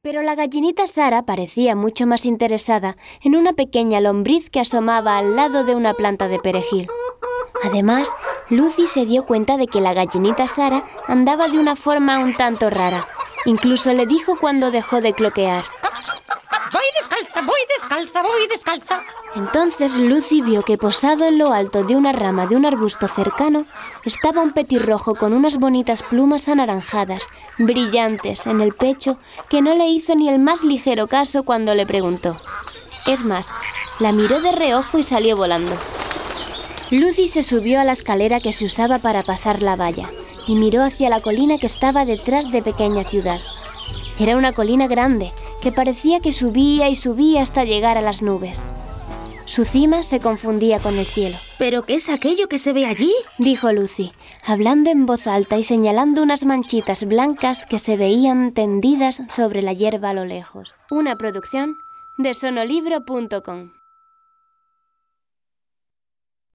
Pero la gallinita Sara parecía mucho más interesada en una pequeña lombriz que asomaba al lado de una planta de perejil. Además, Lucy se dio cuenta de que la gallinita Sara andaba de una forma un tanto rara. Incluso le dijo cuando dejó de cloquear: Voy descalza, voy descalza, voy descalza. Entonces Lucy vio que posado en lo alto de una rama de un arbusto cercano estaba un petirrojo con unas bonitas plumas anaranjadas, brillantes, en el pecho, que no le hizo ni el más ligero caso cuando le preguntó. Es más, la miró de reojo y salió volando. Lucy se subió a la escalera que se usaba para pasar la valla y miró hacia la colina que estaba detrás de Pequeña Ciudad. Era una colina grande que parecía que subía y subía hasta llegar a las nubes. Su cima se confundía con el cielo. ¿Pero qué es aquello que se ve allí?, dijo Lucy, hablando en voz alta y señalando unas manchitas blancas que se veían tendidas sobre la hierba a lo lejos. Una producción de sonolibro.com.